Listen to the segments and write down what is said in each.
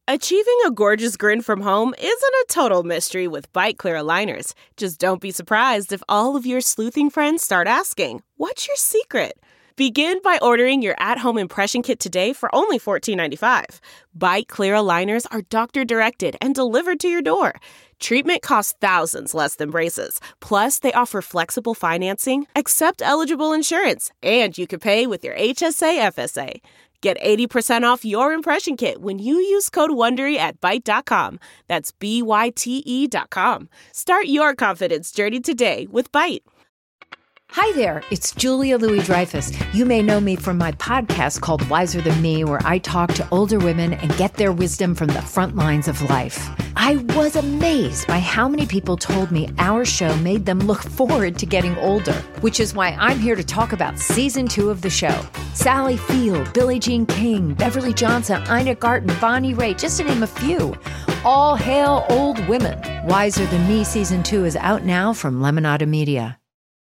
Achieving a gorgeous grin from home isn't a total mystery with Byte Clear aligners. Just don't be surprised if all of your sleuthing friends start asking, "What's your secret?" Begin by ordering your at-home impression kit today for only $14.95. Byte Clear aligners are doctor-directed and delivered to your door. Treatment costs thousands less than braces. Plus, they offer flexible financing, accept eligible insurance, and you can pay with your HSA FSA. Get 80% off your impression kit when you use code WONDERY at Byte.com. That's BYTE.com. Start your confidence journey today with Byte. Hi there, it's Julia Louis-Dreyfus. You may know me from my podcast called Wiser Than Me, where I talk to older women and get their wisdom from the front lines of life. I was amazed by how many people told me our show made them look forward to getting older, which is why I'm here to talk about season 2 of the show. Sally Field, Billie Jean King, Beverly Johnson, Ina Garten, Bonnie Raitt, just to name a few. All hail old women. Wiser Than Me season 2 is out now from Lemonada Media.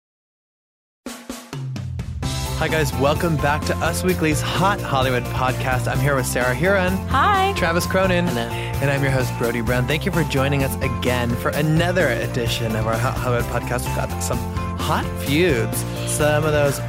Hi guys, welcome back to Us Weekly's Hot Hollywood podcast. I'm here with Sarah Huron. Hi. Travis Cronin. Hello. And I'm your host, Brody Brown. Thank you for joining us again for another edition of our Hot Hollywood podcast. We've got some hot feuds, some of those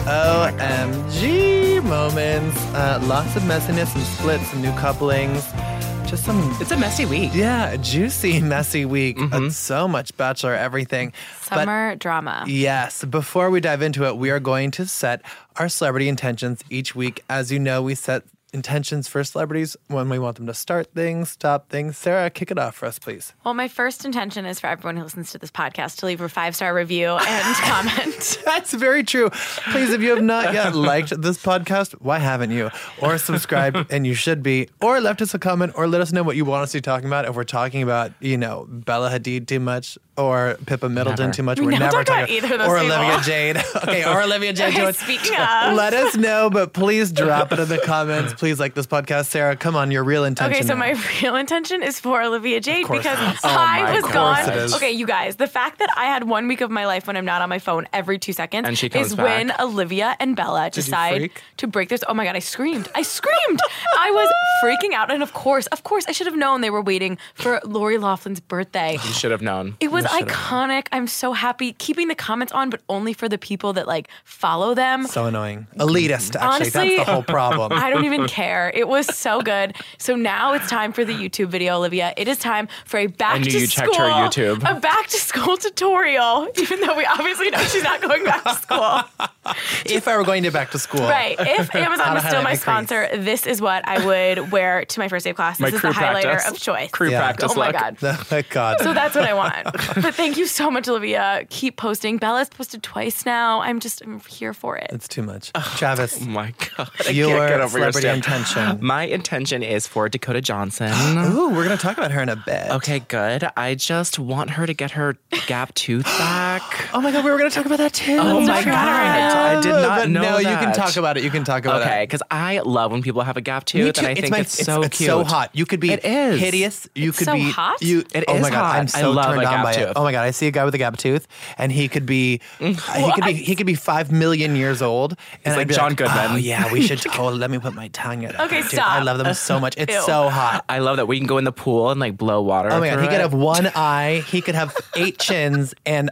OMG moments, lots of messiness and splits, some new couplings. It's a messy week. Yeah, a juicy, messy week. So much Bachelor everything. Summer drama. Yes. Before we dive into it, we are going to set our celebrity intentions each week. As you know, we set intentions for celebrities when we want them to start things, stop things. Sarah, kick it off for us, please. Well, my first intention is for everyone who listens to this podcast to leave a 5-star review and comment. That's very true. Please, if you have not yet liked this podcast, why haven't you? Or subscribed, and you should be. Or left us a comment, or let us know what you want us to be talking about. If we're talking about, Bella Hadid too much, or Pippa Middleton too much. We're never talking about either of those or people. Olivia Jade. Okay, or Olivia Jade too much. Speaking of. Let us know, but please drop it in the comments. Please like this podcast. Sarah, come on, your real intention. Okay, so now. my real intention is for Olivia Jade because it is. I was gone. it is. Okay, you guys, the fact that I had 1 week of my life when I'm not on my phone every 2 seconds And she comes is back. when Olivia and Bella you decide freak? to break this. Oh my God, I screamed. I was freaking out. And of course, I should have known they were waiting for Lori Loughlin's birthday. You should have known. It was iconic. I'm so happy. Keeping the comments on, but only for the people that follow them. So annoying. Elitist, actually. Honestly, That's the whole problem. I don't even care. It was so good. So now it's time for the YouTube video, Olivia. It is time for a back I knew to you school. checked her YouTube. A back to school tutorial, even though we obviously know she's not going back to school. If I were going to back to school. Right. If Amazon was still my increase. sponsor, this is what I would wear to my first day of class. This is the highlighter of choice. Crew practice Oh my look. God. Oh my God. So that's what I want. But thank you so much, Olivia. Keep posting. Bella's posted twice now. I'm here for it. It's too much. Travis, Oh my God. I your can't get over your celebrity step. intention. My intention is for Dakota Johnson. Ooh, we're going to talk about her in a bit. Okay, good. I just want her to get her gap tooth back. Oh my God, we were going to talk about that too. Oh my God. I did not but know no, that. you can talk about it. You can talk about Okay, it. because I love when people have a gap Me tooth, too. and I think it's so it's cute. so hot. You could be It is. hideous. You could so be hot? You. It oh is my God, hot. I'm I so love turned a on gap by tooth. it. Oh my God, I see a guy with a gap tooth, and he could be he could be 5 million years old. And like I'd be John Goodman. Oh yeah, we should. Let me put my tongue in it. Okay, Dude, stop. I love them so much. It's Ew. so hot. I love that we can go in the pool and blow water. Oh my God, through he could it. have one eye, he could have 8 chins, and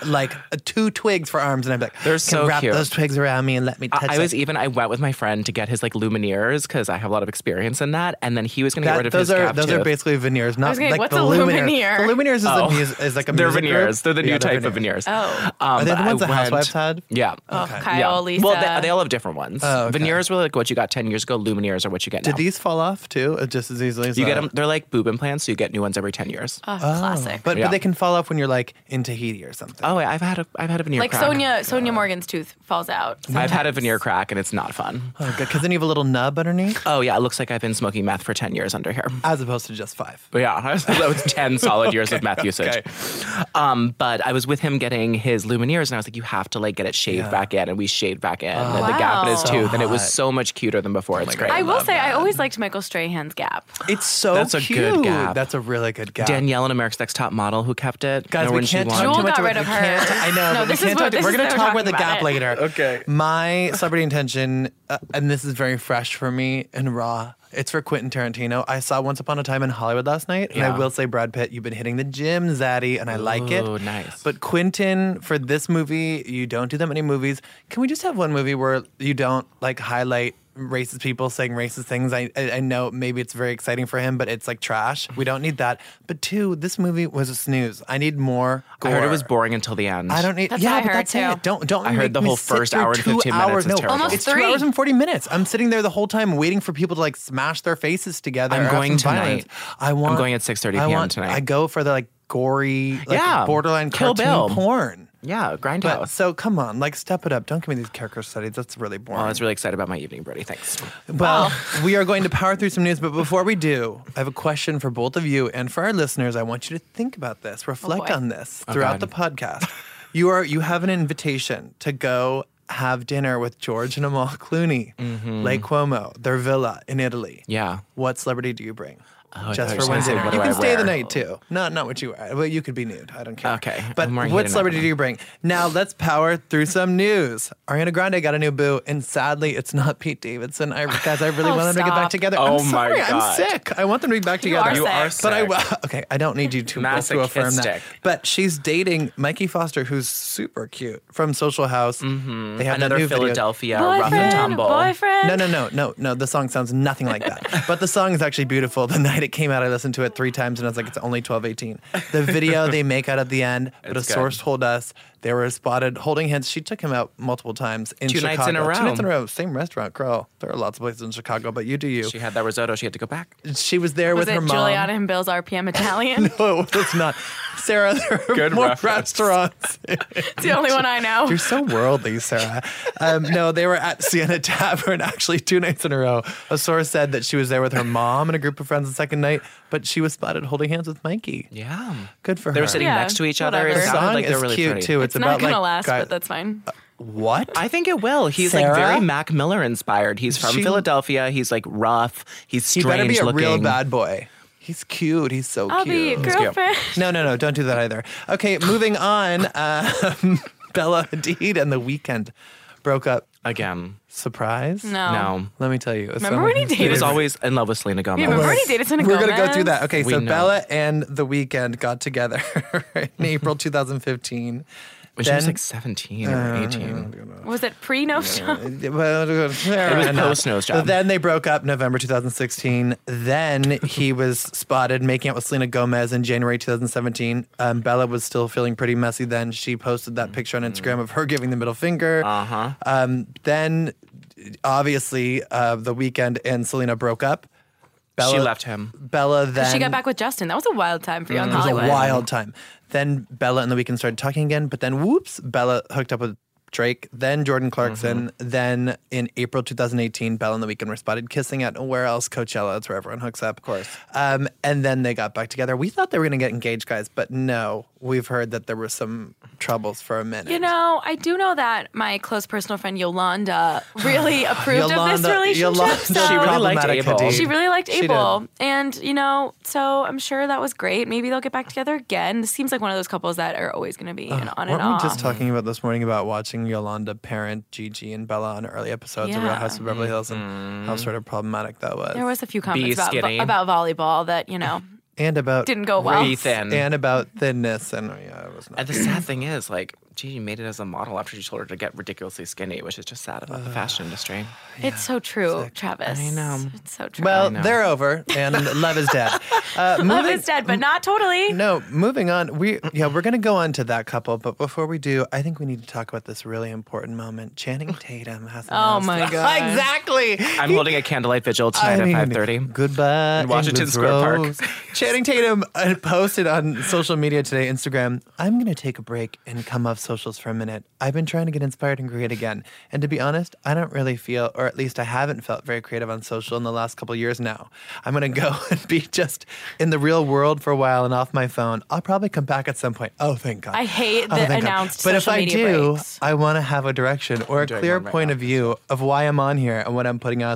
2 twigs for arms, and I'd be like, They're can so wrap cute. those twigs around me and let me touch I went with my friend to get his Lumineers because I have a lot of experience in that, and then he was going to get rid of his gap those tooth. are basically veneers, not gonna- like what's the a Lumineer. Lumineer? The Lumineers is like a They're music veneers. group. They're the new Yeah, they're type of veneers. Oh. Are they the I ones that went- Housewives had? Yeah. Oh, Kyle, Yeah. Lisa. Well, they all have different ones. Oh, okay. Veneers were what you got 10 years ago. Lumineers are what you get now. Did these fall off too, just as easily as You get them. They're like boob implants, so you get new ones every 10 years. Oh, classic. But Yeah. they can fall off when you're in Tahiti or something. Oh, wait, I've had a veneer Like crack. Sonia Morgan's tooth falls out. I've had a veneer crack, and it's not fun. Oh, good. Because then you have a little nub underneath, Oh yeah, it looks like I've been smoking meth for 10 years under here. as opposed to just 5. But yeah, that was 10 solid years of meth usage. But I was with him getting his Lumineers, and I was like, you have to get it shaved back in, and we shaved back in and the gap in his Wow. tooth, and it was hot. so much cuter than before. It's great. I will say, I always liked Michael Strahan's gap. It's so That's a cute. good gap. That's a really good gap. Danielle in America's Next Top Model who kept it. Guys, when we she can't won. talk Jewel too much got about rid of we her. can't- I know, No, but this we is can't what- talk. this We're is going to what talk we're about the talking gap about later. Okay. My celebrity intention, and this is very fresh for me and raw, It's for Quentin Tarantino. I saw Once Upon a Time in Hollywood last night, and I will say, Brad Pitt, you've been hitting the gym, Zaddy, and I like it. Oh, nice. But Quentin, for this movie, you don't do that many movies. Can we just have one movie where you don't like highlight racist people saying racist things? I know maybe it's very exciting for him, but it's like trash. We don't need that. But 2, this movie was a snooze. I need more gore. I heard it was boring until the end. I don't need. That's yeah, what I but heard, that's too. it. Don't. I heard the make me whole sit first through hour and 2 15 hours. minutes is No, terrible. Almost it's 2 3. hours and 40 minutes. I'm sitting there the whole time waiting for people to like smash their faces together. I'm or have going some tonight. violence. I'm going at 6:30 p.m. tonight. I go for the like gory, like Yeah. borderline Kill cartoon Bill. porn. Yeah, But Grindhouse. so come on, like step it up. Don't give me these character studies. That's really boring. Well, I was really excited about my evening, Brody. Thanks. Well, we are going to power through some news, but before we do, I have a question for both of you and for our listeners. I want you to think about this, reflect boy. on this throughout the God. podcast. You have an invitation to go have dinner with George and Amal Clooney, Lake Como, their villa in Italy. Yeah. What celebrity do you bring? Oh, I Just thought for you one were gonna say, dinner. what You do can I stay the wear? night too. Not what you wear. Well, you could be nude. I don't care. Okay, But I'm wearing what hidden celebrity underwear. do you bring? Now let's power through some news. Ariana Grande got a new boo, and sadly, it's not Pete Davidson. Guys, I really Oh, want them to get back stop. together. Oh, I'm my sorry. I'm God. sick. I want them to be back You together. are You are sick. But sick. okay, I don't need you to both to affirm that. Masochistic. But she's dating Mikey Foster, who's super cute from Social House. They have that Another new video. Philadelphia rough and tumble. Boyfriend. No. The song sounds nothing like that. But the song is actually beautiful. The night it came out, I listened to it 3 times, and I was like, it's only 12:18. The video they make out at the end, but It's a good. source told us they were spotted holding hands. She took him out multiple times in 2 Chicago. nights in a 2 row. nights in a row. Same restaurant, girl. There are lots of places in Chicago, but you do you. She had that risotto. She had to go back. She was there Was with it her mom. Juliana and Bill's RPM Italian? No, it's not. Sarah, there are Good more reference. restaurants. It's the only one I know. You're so worldly, Sarah. No, they were at Sienna Tavern actually 2 nights in a row. A source said that she was there with her mom and a group of friends the second night, but she was spotted holding hands with Mikey. Yeah. Good for her. They were sitting Yeah, next to each other. whatever. It The sounded song like they were is really cute pretty. too. It's It's not about gonna like last, guy- but that's fine. What? I think it will. He's like Sarah? very Mac Miller inspired. He's from She- Philadelphia. He's like rough. He's He strange better be a looking. real bad boy. He's cute. He's so I'll be cute. your girlfriend. No, don't do that either. Okay, moving on. Bella Hadid and The Weeknd broke up. Again. Surprise? No. Let me tell you. it's Remember someone when he who's dated- He was dated- always in love with Selena Gomez. Yeah, remember when he dated Selena We're gonna go Gomez? through that. Okay, We so know. Bella and The Weeknd got together in April 2015. When she was Then- like 17 or 18. Was it pre-nose job? It was post-nose job. Then they broke up November 2016. Then he was spotted making out with Selena Gomez in January 2017. Bella was still feeling pretty messy then. She posted that picture on Instagram of her giving the middle finger. Then, obviously, The Weeknd and Selena broke up. She left him. Bella then... She got back with Justin. That was a wild time for young It was Hollywood. a wild time. Then Bella and The Weeknd started talking again, but then whoops, Bella hooked up with Drake, then Jordan Clarkson, then in April 2018, Bella and The Weeknd were spotted kissing at where else? Coachella. It's where everyone hooks up. Of course. And then they got back together. We thought they were going to get engaged, guys, but no. We've heard that there were some troubles for a minute. You know, I do know that my close personal friend Yolanda really approved of this relationship. Yolanda, so She really liked problematic Abel. Hadid. She really liked She Abel. did. And, you know, so I'm sure that was great. Maybe they'll get back together again. This seems like one of those couples that are always going to be on and Weren't off. we just talking about this morning about watching Yolanda parent Gigi and Bella on early episodes of Real Yeah. House of Beverly Hills and how sort of problematic that was? There was a few comments skinny. about volleyball that, you know, and about didn't go well. Be thin. and about thinness and yeah, it was not. And the sad thing is, like, Gigi made it as a model after she told her to get ridiculously skinny, which is just sad about the fashion industry. It's so true, Travis. I know. It's so true. Well, know. they're over, and love is dead. Love moving- is dead, but not totally. No, moving on. We're going to go on to that couple, but before we do, I think we need to talk about this really important moment. Channing Tatum has Oh announced- my God. Exactly. I'm holding a candlelight vigil tonight at 5:30. Goodbye, In Washington England's Square Park. Rose. Channing Tatum posted on social media today, Instagram, I'm going to take a break and come off socials for a minute. I've been trying to get inspired and create again. And to be honest, I don't really feel, or at least I haven't felt very creative on social in the last couple years now. I'm going to go and be just in the real world for a while and off my phone. I'll probably come back at some point. Oh, thank God. I hate the thank God. announced But if social I media do, breaks. I want to have a direction or a doing clear one right point now. of view of why I'm on here and what I'm putting out there.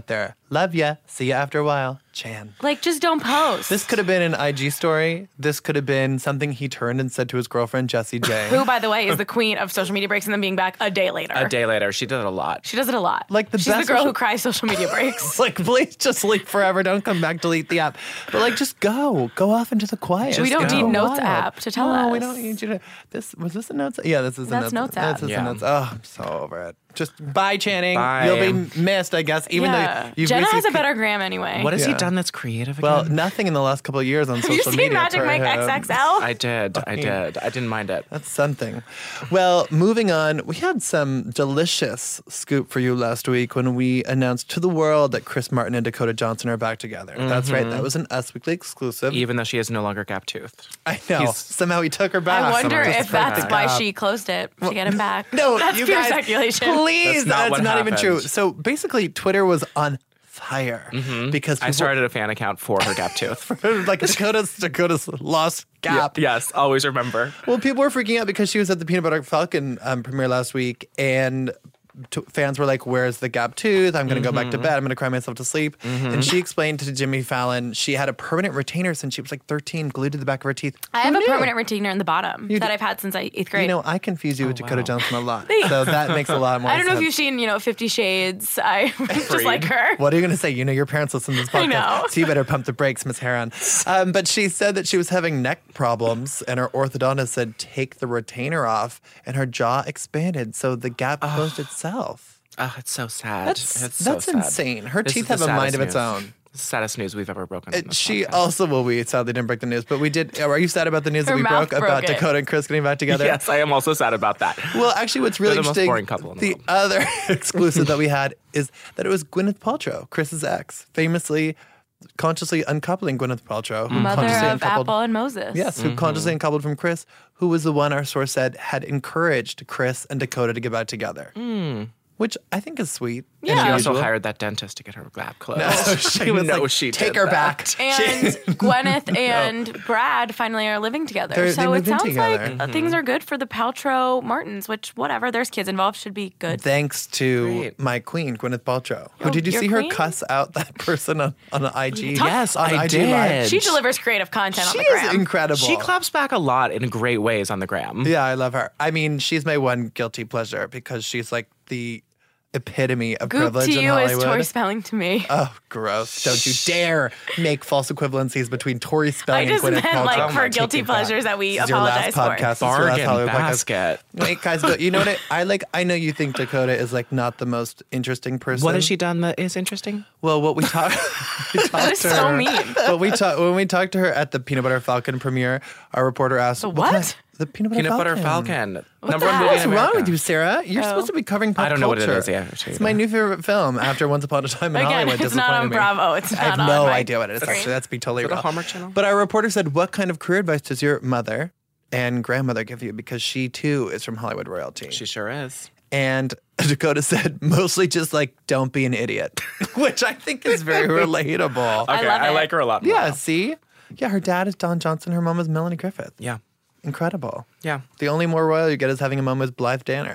Love ya. See ya after a while. Chan. Like, just don't post. This could have been an IG story. This could have been something he turned and said to his girlfriend, Jessie J. Who, by the way, is the queen of social media breaks and then being back a day later. A day later. She did it a lot. She does it a lot. Like the She's best the girl social- who cries social media breaks. Like, please just leave forever. Don't come back. Delete the app. But like, just go. Go off into the quiet. We don't Go need Notes wild. app to tell No, us. we don't need you to. Was this a Notes? Yeah, this is That's a Notes. Notes app. This is Yeah. a Notes. Oh, I'm so over it. Just bye, Channing. Bye. You'll be missed, I guess. Even Yeah. though you've Jenna has a basically- better gram anyway. What has he Yeah. done that's creative Well, again? nothing in the last couple of years on Have you social seen media. Magic for Mike him. XXL? I did. I didn't mind it. That's something. Well, moving on, we had some delicious scoop for you last week when we announced to the world that Chris Martin and Dakota Johnson are back together. That's right. That was an Us Weekly exclusive. Even though she is no longer gap-toothed. I know. He's- Somehow he took her back. I wonder Someone if just that's picked why up. she closed it to get him back. No, that's you pure guys, speculation. Please, That's not what even happened. true. So basically, Twitter was on fire because I people, started a fan account for her gap tooth. like Dakota's lost gap. Yes, always remember. Well, people were freaking out because she was at the Peanut Butter Falcon premiere last week, and fans were like, "Where's the gap tooth? I'm going to go back to bed. I'm going to cry myself to sleep." And she explained to Jimmy Fallon she had a permanent retainer since she was like 13, glued to the back of her teeth. I have Who a knew? permanent retainer in the bottom that I've had since 8th grade. You know, I confuse you with Dakota Johnson a lot, so that makes a lot more I don't know sense. if you've seen, 50 Shades. I just like her. What are you going to say? You know your parents listen to this podcast, I know. so you better pump the brakes, Miss Heron. But she said that she was having neck problems, and her orthodontist said take the retainer off, and her jaw expanded, so the gap closed itself. Oh, it's so sad. That's It's so sad. insane. Her This teeth is the have a mind of saddest its news. own. It's the saddest news we've ever broken. on this She podcast. also, well, we sadly didn't break the news, but we did. Are you sad about the news that Her we mouth broke about broke it. Dakota and Chris getting back together? Yes, I am also sad about that. Well, actually, what's really They're the most interesting, boring couple in the world. other exclusive that we had is that it was Gwyneth Paltrow, Chris's ex, famously, consciously uncoupling Gwyneth Paltrow, who Mother consciously of uncoupled. Apple and Moses. Yes, who consciously uncoupled from Chris, who was the one our source said had encouraged Chris and Dakota to get back together. Which I think is sweet. and Yeah. She also unusual. hired that dentist to get her gap closed. No, she was know like, she take did her that. back. And Gwyneth and Brad finally are living together. They So it moved in sounds together. like things are good for the Paltrow Martins, which, whatever, there's kids involved, should be good. Thanks to Great. my queen, Gwyneth Paltrow. Who Oh, did you your see her queen? cuss out that person on an IG? Yes, on I IG did. Live? She delivers creative content She on the is gram. incredible. She claps back a lot in great ways on the gram. Yeah, I love her. I mean, she's my one guilty pleasure because she's like the epitome of Goop privilege to in you Hollywood. is Tori Spelling to me. Oh, gross. Don't you dare make false equivalencies between Tori I Spelling just and Gwyneth meant Paltrow. like I'm for not guilty taking that. pleasures that we This is your last apologize for. podcast. This is your last Bargain Hollywood podcast. basket. Wait, guys, but you know what? I know you think Dakota is like not the most interesting person. What has she done that is interesting? Well, what we talked That is to so her, mean. when we talked to her at the Peanut Butter Falcon premiere, our reporter asked, The what? The Peanut Butter Peanut Falcon. Butter Falcon. Number the one hell? movie What's in wrong America. with you, Sarah? You're supposed to be covering pop I don't know what it culture. is, yeah, actually, It's my new favorite film after Once Upon a Time in Again, Hollywood. it's not on disappointed me. Bravo. It's I have not on no my idea what it is. screen. Actually, let's be totally Is it a real. Hallmark Channel? But our reporter said, what kind of career advice does your mother and grandmother give you? Because she, too, is from Hollywood royalty. She sure is. And Dakota said, mostly just like, don't be an idiot, which I think is very relatable. I Okay, love I it. like her a lot more. Yeah, see? Yeah, her dad is Don Johnson. Her mom is Melanie Griffith. Yeah. Incredible. Yeah. The only more royal you get is having a mom as Blythe Danner.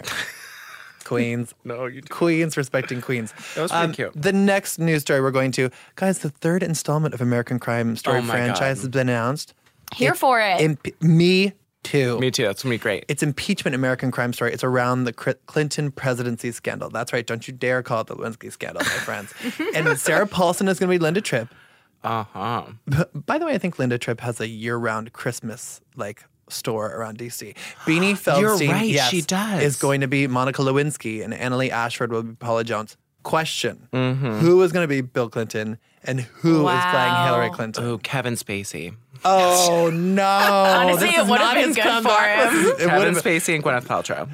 Queens. No, you do. Queens respecting queens. That was pretty cute. The next news story we're going to, guys, the third installment of American Crime Story Oh my franchise God. has been announced. Here for it. Me too. Me too. That's going to be great. It's impeachment American Crime Story. It's around the Clinton presidency scandal. That's right. Don't you dare call it the Lewinsky scandal, my friends. And Sarah Paulson is going to be Linda Tripp. Uh-huh. By the way, I think Linda Tripp has a year-round Christmas store around DC. Beanie Feldstein, right, yes, she does. is going to be Monica Lewinsky, and Annalee Ashford will be Paula Jones. Question: Mm-hmm. Who is going to be Bill Clinton, and who is playing Wow. Hillary Clinton? Oh, Kevin Spacey. Oh no! Honestly, This it is would have not been his good comeback. for him. It would Kevin have been. Spacey and Gwyneth Paltrow.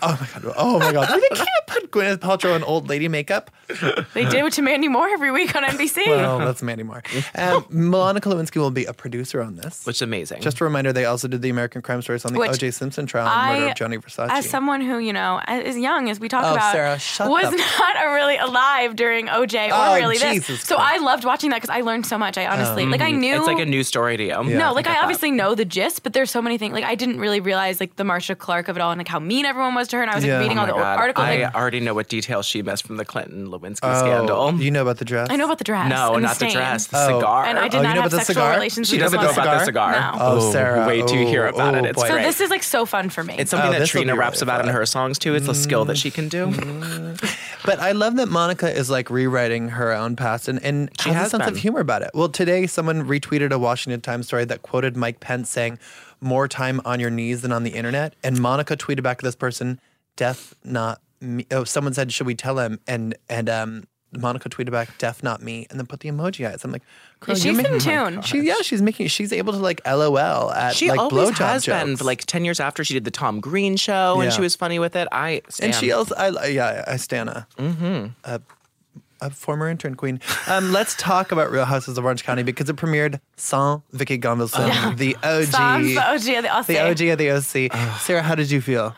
Oh my god! They can't put Gwyneth Paltrow in old lady makeup. They did it to Mandy Moore every week on NBC. Well, that's Mandy Moore. Monica Lewinsky will be a producer on this. Which is amazing. Just a reminder, they also did the American Crime Stories on the Which O.J. Simpson trial and murder of Gianni Versace. As someone who, as young as we talked Oh, about, Sarah, shut was up. not really alive during OJ or Oh, really Jesus this. So Christ. I loved watching that because I learned so much. I honestly, I knew. It's like a new story to you. you. Yeah, No, I like get I that. obviously know the gist, but there's so many things. Like I didn't really realize like the Marcia Clark of it all and like how mean everyone was to her. And I was like Yeah. reading Oh all my the God. articles. I Like, already know what details she missed from the Clinton-Lewinsky Oh, scandal. you know about the dress? I know about the dress. No, and not the stain. dress, the Oh. cigar. And I did Oh, you not know have about the sexual cigar? relations She with doesn't this know one. about the cigar. No. Oh, Sarah. Wait till you hear about it. It's boy. So great. this is like so fun for me. It's something that this will Trina be raps really about in fun. her songs too. It's a skill that she can do. But I love that Monica is like rewriting her own past and She has a has sense of been. humor about it. Well, today someone retweeted a Washington Times story that quoted Mike Pence saying, "More time on your knees than on the internet." And Monica tweeted back to this person, "Death not me." Oh, someone said, "Should we tell him?" And Monica tweeted back, "Death not me," and then put the emoji eyes. I'm like, girl, She's you're in making tune. she's able to like LOL at She like always blowjob has been. jokes. For like 10 years after she did the Tom Green show, and Yeah. she was funny with it. I stand. And she also, I stan a former intern queen. Let's talk about Real Houses of Orange County because it premiered sans Vicky Gunvalson, the OG, Sans the OG of the OC. the OG of the OC. Sarah, how did you feel?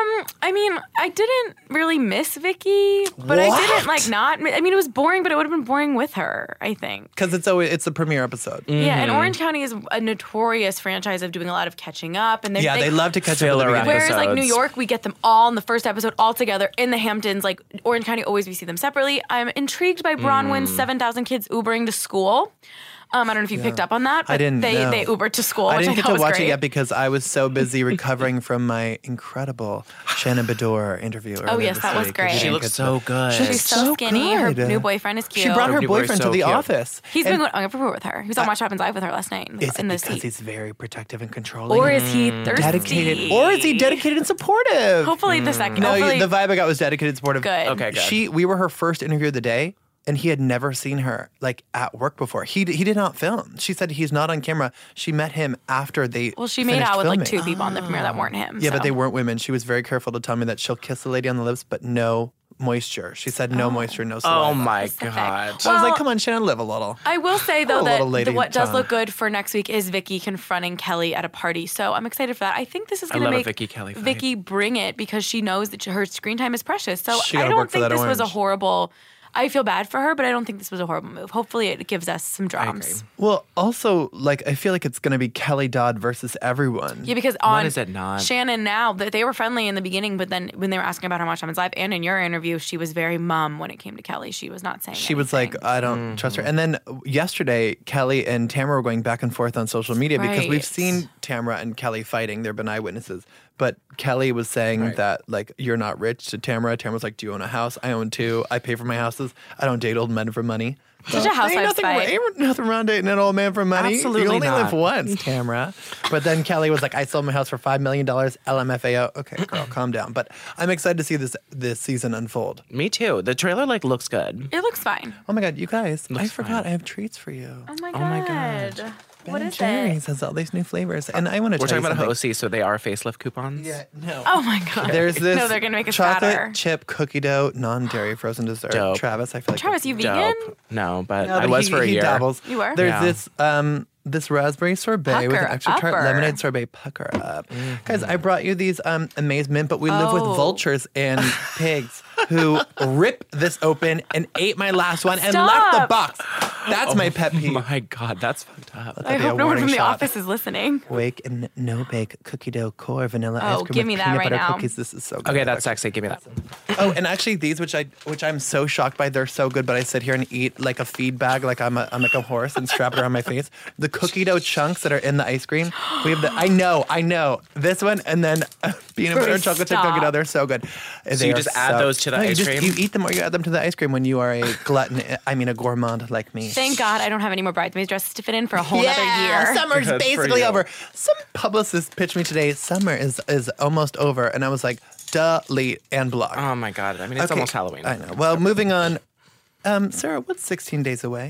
I mean, I didn't really miss Vicky, but I didn't like not. I mean, it was boring, but it would have been boring with her, I think. Because it's the premiere episode. Yeah, and Orange County is a notorious franchise of doing a lot of catching up, and Yeah, they love to catch up at the Filler beginning. Whereas like New episodes. York, we get them all in the first episode all together in the Hamptons. Like Orange County, always we see them separately. I'm intrigued by Bronwyn's 7,000 kids Ubering to school. I don't know if you picked up on that, but I didn't they know. they Ubered to school, I which didn't I get thought to was watch great. it yet because I was so busy recovering from my incredible Shannon Bedore interview. Oh, earlier yes, this that was week. great. You She didn't looks get so to- good. She's so skinny. Her good. new boyfriend is cute. She brought her New boy's boyfriend so to the cute. office. He's And been going over with her. He was on Watch What Happens Live with her last night Is it in the because seat. he's very protective and controlling? Or is he thirsty? dedicated? Or is he dedicated and supportive? Hopefully the second. No, hopefully, the vibe I got was dedicated and supportive. Good. Okay, good. We were her first interview of the day, and he had never seen her like at work before. He did not film. She said he's not on camera. She met him after they. Well, she made finished out with like filming. 2 people on the premiere that weren't him. Yeah, so. but they weren't women. She was very careful to tell me that she'll kiss the lady on the lips, but no moisture. She said no moisture, no saliva. Oh my Specific. God. So I was like, Well, come on, Shannon, live a little. I will say A though little that lady what does tongue. look good for next week is Vicky confronting Kelly at a party. So I'm excited for that. I think this is going to love a make Vicky Kelly fight. Vicky bring it because she knows that her screen time is precious. So She I gotta don't work for think that this was a orange. horrible. I feel bad for her, but I don't think this was a horrible move. Hopefully, it gives us some drums. Well, also, like, I feel like it's going to be Kelly Dodd versus everyone. Yeah, because on is it not? Shannon now, they were friendly in the beginning, but then when they were asking about her Watch What Happens Live and in your interview, she was very mum when it came to Kelly. She was not saying She was like, anything. I don't trust her. And then yesterday, Kelly and Tamara were going back and forth on social media because Right. we've seen Tamara and Kelly fighting. There have been eyewitnesses. But Kelly was saying that, like, you're not rich to Tamara. Tamara was like, do you own a house? I own 2. I pay for my houses. I don't date old men for money. Such a housewives ain't nothing, fight. ain't nothing wrong dating an old man for money. Absolutely You only live not. once, Tamara. But then Kelly was like, I sold my house for $5 million, LMFAO. Okay, girl, calm down. But I'm excited to see this season unfold. Me too. The trailer like looks good. It looks fine. Oh my God, you guys, I Looks forgot fine. I have treats for you. Oh my my god. God. What Ben is Jerry's it? has all these new flavors. And I want to We're tell talking you about something. OC, so they are facelift coupons. Yeah, no. Oh my god. There's this No, they're gonna make us chocolate fatter. chip cookie dough, non-dairy frozen dessert. Dope. Travis, I feel like Travis, you vegan? Dope. No, but No, I but was he, for a he year. dabbles. You were? There's Yeah. this raspberry sorbet with an Pucker extra tart upper. lemonade sorbet pucker up. Guys, I brought you these amazement, but we live with Oh. vultures and pigs who ripped this open and ate my last one and left the Stop. box. That's my pet peeve. My God, that's fucked up. I be a hope no one warning from the shot. office is listening. Wake and no bake cookie dough core vanilla Oh, ice cream give with me that peanut right butter now. cookies. This is so good. Okay, that's sexy. Give me that. Oh, and actually these, which I'm so shocked by, they're so good. But I sit here and eat like a feed bag, like I'm like a horse, and strap it around my face. The cookie dough chunks that are in the ice cream. We have the. I know this one, and then peanut butter and chocolate chip cookie dough. They're so good. you just add those to the ice cream? You eat them or you add them to the ice cream when you are a glutton. I mean, a gourmand like me. Thank God I don't have any more bridesmaids dresses to fit in for a whole other year. Summer's Good for basically you. over. Some publicist pitched me today. Summer is almost over, and I was like, delete and block. Oh my God. I mean, it's Okay, almost Halloween. I know. Well, moving on. Sarah, what's 16 days away?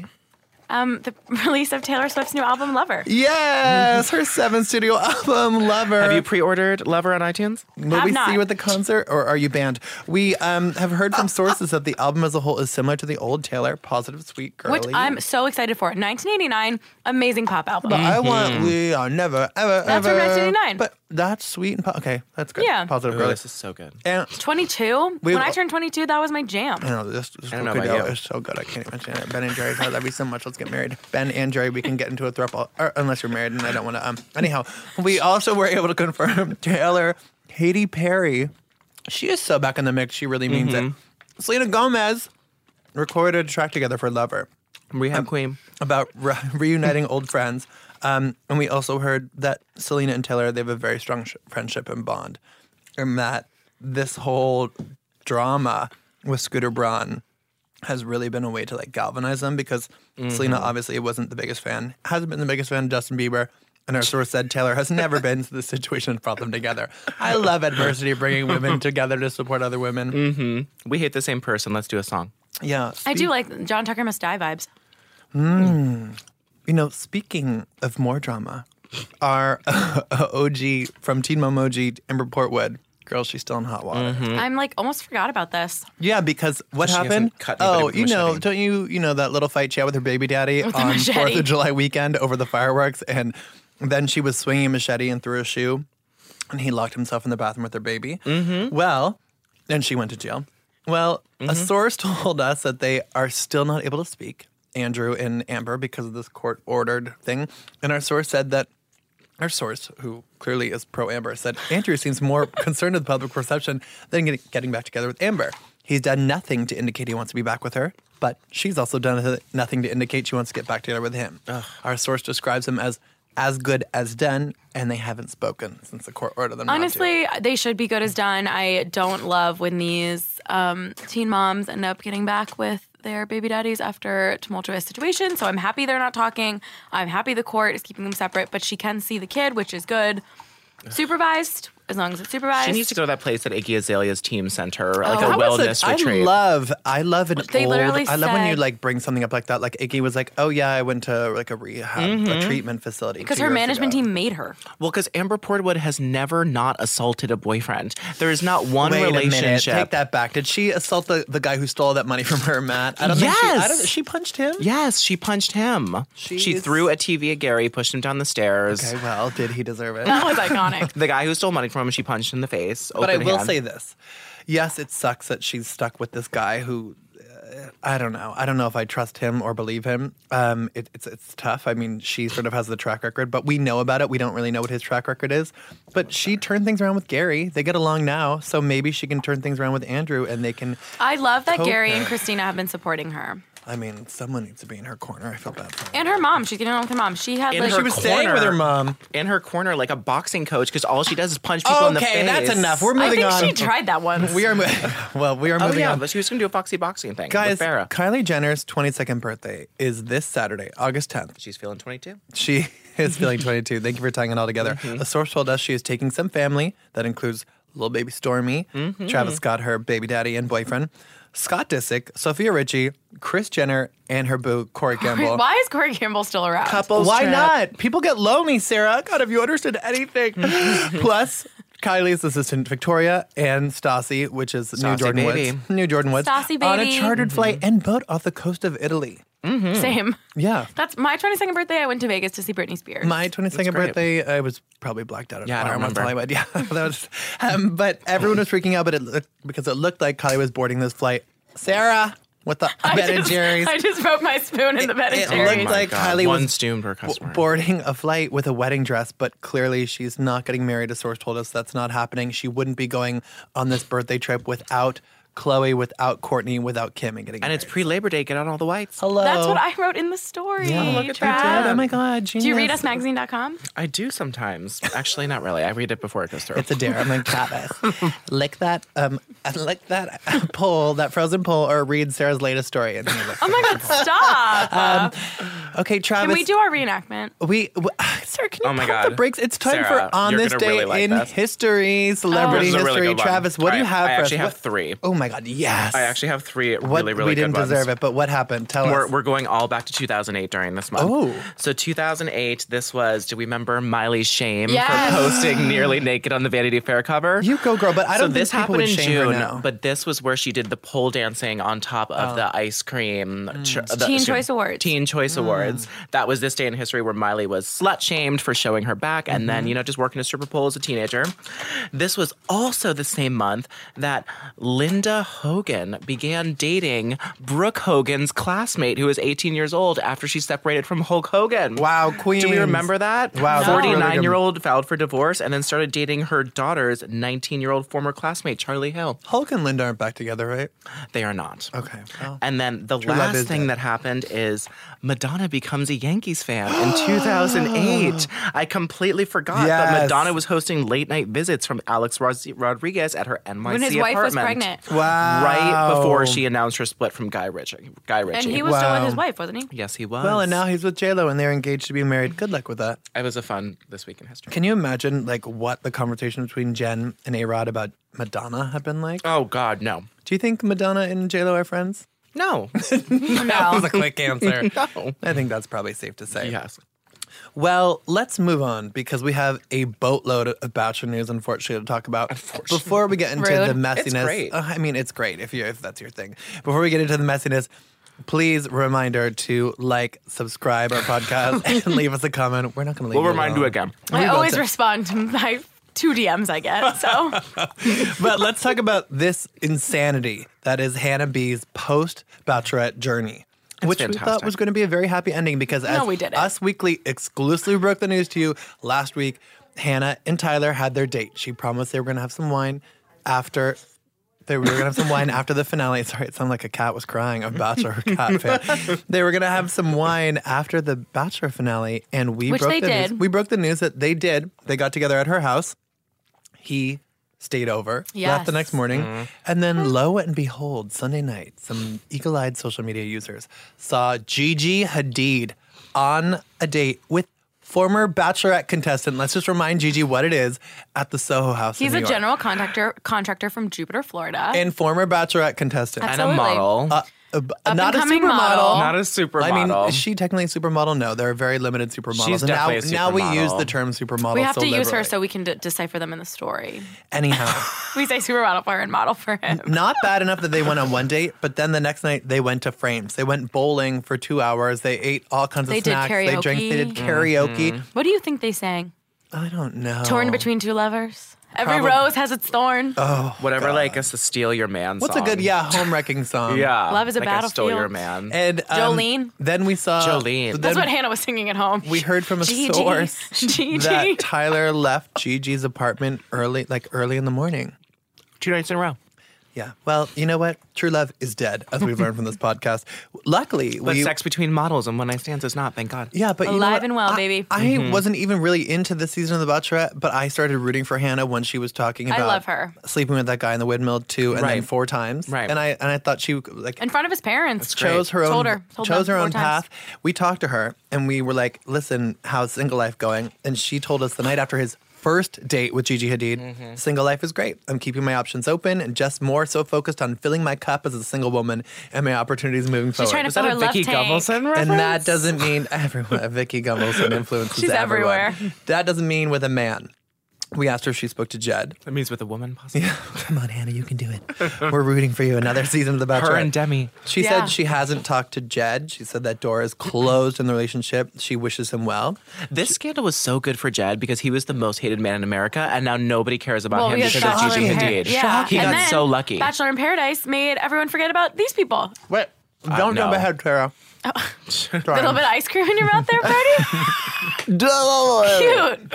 The release of Taylor Swift's new album, Lover. Yes, her 7th studio album, Lover. Have you pre-ordered Lover on iTunes? Will Have we not. see you at the concert, or are you banned? We have heard from sources that the album as a whole is similar to the old Taylor, positive, sweet, girly. Which I'm so excited for. 1989, amazing pop album. But I want We Are Never, Ever, That's Ever. from 1989. But that's sweet and okay, that's good. Yeah. Positive, Oh, girly. this is so good. And 22? We- When I turned 22, that was my jam. I know this I don't know cookie about dough you. is so good. I can't even stand it. Ben and Jerry's, I love you so much. Let's let's get married. Ben and Jerry, we can get into a throuple, or unless you're married, and I don't want to. Anyhow, we also were able to confirm Taylor, Katy Perry. She is so back in the mix. She really means it. Selena Gomez recorded a track together for Lover. Rehab Queen. About reuniting old friends. And we also heard that Selena and Taylor, they have a very strong friendship and bond. And that this whole drama with Scooter Braun has really been a way to like galvanize them because Selena obviously wasn't the biggest fan, hasn't been the biggest fan of Justin Bieber. And our source said Taylor has never been to the situation and brought them together. I love adversity, bringing women together to support other women. We hate the same person. Let's do a song. Yeah. I do like John Tucker Must Die vibes. You know, speaking of more drama, our OG from Teen Mom OG, Amber Portwood, girl, she's still in hot water. I'm like almost forgot about this. Yeah, because what She happened? hasn't cut anybody with a You know, machete. don't you know that little fight she had with her baby daddy With the on machete. 4th of July weekend over the fireworks, and then she was swinging a machete and threw a shoe, and he locked himself in the bathroom with her baby. Well, and she went to jail. Well, a source told us that they are still not able to speak, Andrew and Amber, because of this court-ordered thing. And our source said that, our source, who clearly is pro-Amber, said Andrew seems more concerned with public perception than getting back together with Amber. He's done nothing to indicate he wants to be back with her, but she's also done nothing to indicate she wants to get back together with him. Our source describes him as good as done, and they haven't spoken since the court ordered them not to. Honestly, they should be good as done. I don't love when these teen moms end up getting back with their baby daddies after a tumultuous situation. So I'm happy they're not talking. I'm happy the court is keeping them separate, but she can see the kid, which is good. Supervised, as long as it's supervised. She needs to go to that place at Iggy Azalea's team center, like a How was it? wellness retreat. I love an They old. literally I love when you said- like bring something up like that. Like Iggy was like, "Oh yeah, I went to like a rehab, a treatment facility." Because 2 her years management ago." team made her. Well, because Amber Portwood has never not assaulted a boyfriend. There is not one Wait a minute, relationship. take that back. Did she assault the guy who stole that money from her, Matt? I don't Yes. think she. I don't, she punched him. Yes, she punched him. She She's- threw a TV at Gary, pushed him down the stairs. Okay, well, did he deserve it? That was iconic. The guy who stole money from him, she punched in the face. But I open will hand. say this. Yes, it sucks that she's stuck with this guy who, I don't know. I don't know if I trust him or believe him. It's tough. I mean, she sort of has the track record, but we know about it. We don't really know what his track record is. But she turned things around with Gary. They get along now, so maybe she can turn things around with Andrew, and they can. I love that Gary and Okay. Christina have been supporting her. I mean, someone needs to be in her corner. I feel bad for her. And her mom. She's getting along with her mom. She had In like her She was staying with her mom. In her corner, like a boxing coach, because all she does is punch people in the face. Okay, that's enough. We're I moving think on. she tried that once. We are moving Oh, on. but she was going to do a foxy boxing thing Guys, with Farrah. Kylie Jenner's 22nd birthday is this Saturday, August 10th. She's feeling 22. She is feeling 22. Thank you for tying it all together. A source told us she is taking some family. That includes little baby Stormy, Travis Scott, her baby daddy and boyfriend, Scott Disick, Sophia Richie, Kris Jenner, and her boo, Corey Gamble. Why is Corey Gamble still around? Why not? People get lonely, Sarah. God, have you understood anything? Plus, Kylie's assistant Victoria and Stassi, which is Stassi New Jordan baby. Woods. New Jordan Woods. Stassi On a baby. chartered flight and boat off the coast of Italy. Same. Yeah. That's my 22nd birthday. I went to Vegas to see Britney Spears. My 22nd great. birthday, I was probably blacked out at Yeah, I don't Paramount remember. Hollywood. Yeah, that was, but everyone was freaking out, because it looked like Kylie was boarding this flight. Sarah, with the Ben and Jerry's. I just broke my spoon in the Ben and It Jerry's. looked like God, Kylie one was steam per customer. boarding a flight with a wedding dress, but clearly she's not getting married. A source told us that's not happening. She wouldn't be going on this birthday trip without Chloe, without Courtney, without Kim and getting And married. it's pre-Labor Day. Get on all the whites. Hello. That's what I wrote in the story. Yeah, look at Trav. that. Oh my God, genius. Do you read usmagazine.com? I do sometimes. Actually, not really. I read it before it goes through. It's a dare. I'm like, Travis, lick that pole, that frozen pole, or read Sarah's latest story. And he's like, Oh my God, stop. okay, Travis. Can we do our reenactment? Sarah, can you Oh my pump the God. brakes? It's time Sarah, for On you're This gonna Day really like in this. History, Celebrity This is a History. really good one. Travis, what do you All have right, for I us? actually have What- 3. Oh my God, yes. I actually have 3 What, really, really we good didn't ones. deserve it, but what happened? Tell us. We're going all back to 2008 during this month. Oh. So 2008, this was, do we remember Miley Shame Yes. for posting nearly naked on the Vanity Fair cover? You go, girl, but I don't So this think people happened would in shame her June, now. but this was where she did the pole dancing on top of the ice cream. Teen Choice Awards. Teen Choice Awards. Awards. That was this day in history where Miley was slut-shamed for showing her back and then, just working a stripper pole as a teenager. This was also the same month that Linda Hogan began dating Brooke Hogan's classmate, who was 18 years old after she separated from Hulk Hogan. Wow, queen. Do we remember that? Wow. 49-year-old filed for divorce and then started dating her daughter's 19-year-old former classmate, Charlie Hill. Hulk and Linda aren't back together, right? They are not. Okay. Well, And then the True love last is thing dead. that happened is Madonna becomes a Yankees fan in 2008. I completely forgot, but Yes. Madonna was hosting late night visits from Alex Rodriguez at her NYC When his wife was apartment. pregnant. wow. Right before she announced her split from Guy Ritchie. And he was still with Wow. his wife, wasn't he? Yes, he was. Well, and now he's with J-Lo and they're engaged to be married. Good luck with that. It was a fun this week in history. Can you imagine what the conversation between Jen and A-Rod about Madonna had been like? Oh, God, no. Do you think Madonna and J-Lo are friends? No. That was a quick answer. No. I think that's probably safe to say. Yes. Well, let's move on because we have a boatload of Bachelor news, unfortunately, to talk about. Before we get into Rude. the messiness, It's great. I mean, it's great if that's your thing. Before we get into the messiness, please reminder to subscribe our podcast, and leave us a comment. We're not going to leave. We'll you remind you alone. again. I about always to- respond to my 2 DMs I get. So But let's talk about this insanity that is Hannah B's post-Bachelorette journey. Which we thought fantastic. was going to be a very happy ending because as we didn't. Us Weekly exclusively broke the news to you last week, Hannah and Tyler had their date. She promised they were going to have some wine after the finale. Sorry, it sounded like a cat was crying. A Bachelor cat fan. They were going to have some wine after the Bachelor finale, and we Which broke they the news. did. We broke the news that they did. They got together at her house. He stayed over, left the Yes. next morning, and then lo and behold, Sunday night, some eagle-eyed social media users saw Gigi Hadid on a date with former Bachelorette contestant. Let's just remind Gigi what it is at the Soho House. he's in a New York. general contractor from Jupiter, Florida. And former Bachelorette contestant. And Absolutely. a model. Not a Up-and-coming supermodel. model. Not a supermodel. I mean, is she technically a supermodel? No, there are very limited supermodels. She's And definitely a now we use supermodel. the term supermodel. we have so to use her liberally. so we can decipher them in the story. Anyhow. We say supermodel for her and model for him. Not bad enough that they went on one date, but then the next night they went to Frames. They went bowling for 2 hours. They ate all kinds They of did snacks. They drank. They did karaoke. karaoke. What do you think they sang? I don't know. Torn between two lovers. Every Probably- rose has its thorn. Whatever, a Steal Your Man What's song. a good, home wrecking song? Yeah. Love is a I Stole Your battlefield. Man. And Jolene? Then we saw Jolene. then That's what Hannah was singing at home. we heard from a Gigi. source Gigi. that Tyler left Gigi's apartment early in the morning. 2 nights in a row. Yeah. Well, you know what? True love is dead, as we've learned from this podcast. Luckily, But sex between models and one night stands is not, thank God. Yeah, but you know Alive what? and well, baby. I wasn't even really into this season of The Bachelorette, but I started rooting for Hannah when she was talking I about love her. sleeping with that guy in the windmill 2 and then Right. 4 times. Right. And I thought she In front of his parents. chose her own Told her chose her 4 own times. path. We talked to her and we were like, "Listen, how's single life going?" And she told us the night after his first date with Gigi Hadid, single life is great. I'm keeping my options open and just more so focused on filling my cup as a single woman and my opportunities moving forward. trying to Is that fill a her love Vicky tank. Gumbelson reference? And that doesn't mean everyone. Vicky Gumbelson influences She's everyone. everywhere. That doesn't mean with a man. We asked her if she spoke to Jed. That means with a woman, possibly. Come on, Hannah, you can do it. We're rooting for you. Another season of The Bachelor. Her and Demi. She Yeah. said she hasn't talked to Jed. She said that door is closed in the relationship. She wishes him well. This scandal was so good for Jed because he was the most hated man in America, and now nobody cares about him he has because of Gigi Bachelor in Hadid. Yeah. He And got then so lucky. Bachelor in Paradise made everyone forget about these people. Wait, don't no. jump ahead, Tara. A little bit of ice cream in your mouth there, Brody? Cute.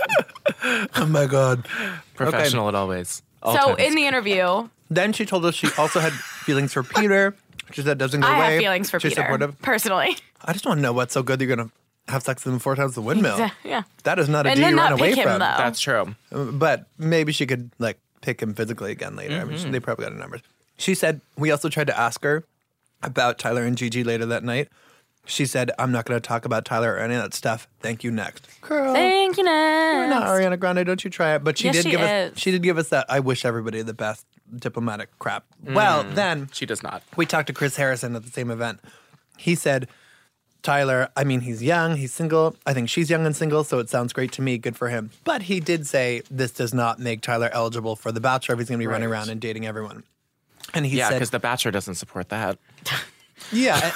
Oh my God. Professional at always. All So times. in the interview, Then she told us she also had feelings for Peter. She said doesn't go I away. have feelings for She's Peter, supportive. personally. I just want to know what's so good that you're going to have sex with him 4 times the windmill. Yeah. That is not a And deal then you run not away pick him, from. though. That's true. But maybe she could pick him physically again later. I mean, they probably got her numbers. She said we also tried to ask her about Tyler and Gigi later that night. She said, "I'm not going to talk about Tyler or any of that stuff. Thank you. Next, girl. Thank you, You're not Ness. Ariana Grande. Don't you try it." But she Yes, did she give us. is. She did give us that. I wish everybody the best diplomatic crap. Well, then She does not. we talked to Chris Harrison at the same event. He said, Tyler, I mean, he's young, he's single. I think she's young and single, so it sounds great to me. Good for him. But he did say this does not make Tyler eligible for The Bachelor if he's going to be running Right. around and dating everyone. And he Yeah, said, because The Bachelor doesn't support that. Yeah.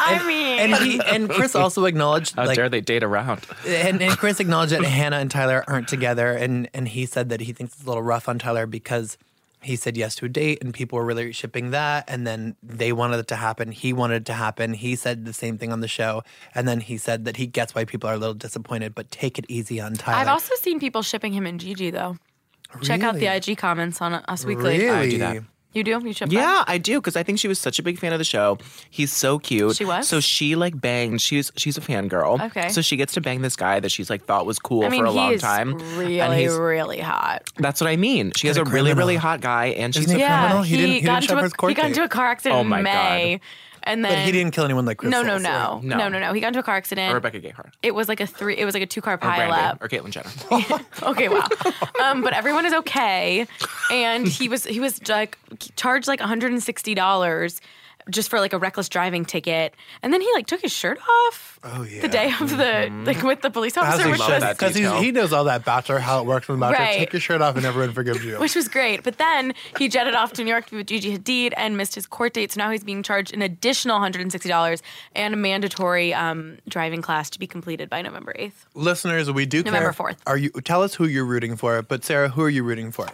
And Chris also acknowledged, How dare they date around? and Chris acknowledged that Hannah and Tyler aren't together, and he said that he thinks it's a little rough on Tyler because he said yes to a date, and people were really shipping that, and then they wanted it to happen. He wanted it to happen. He said the same thing on the show, and then he said that he gets why people are a little disappointed, but take it easy on Tyler. I've also seen people shipping him and Gigi, though. Check out the IG comments on Us Weekly. Really? I do that. You do? You ship Yeah, I do, because I think she was such a big fan of the show. He's so cute. She was? So she like banged. She's a fangirl. Okay. So she gets to bang this guy that she's like thought was cool I mean, for a he long is time. really, really hot. That's what I mean. She has He's a a really, criminal. really hot guy, and she's Isn't he a criminal? He didn't got show up for his court he got into date. a car accident Oh my in May. And then But he didn't kill anyone like Chris. No. Soules, right? No. He got into a car accident. Rebecca Gayheart. It was like a 2-car Or Brandy. pileup. Or Caitlyn Jenner. Okay, wow. But everyone is okay, and he was like charged like $160 just for like a reckless driving ticket, and then he like took his shirt off. Oh, yeah. The day of the like with the police As officer, he which should, was, that because detail. he knows all that Bachelor, how it works from the Bachelor. Right. Take your shirt off and everyone forgives you. which was great. But then he jetted off to New York to be with Gigi Hadid and missed his court date, so now he's being charged an additional $160 and a mandatory driving class to be completed by November 8th. Listeners, we do November care. 4th. Tell us who you're rooting for. But Sarah, who are you rooting for?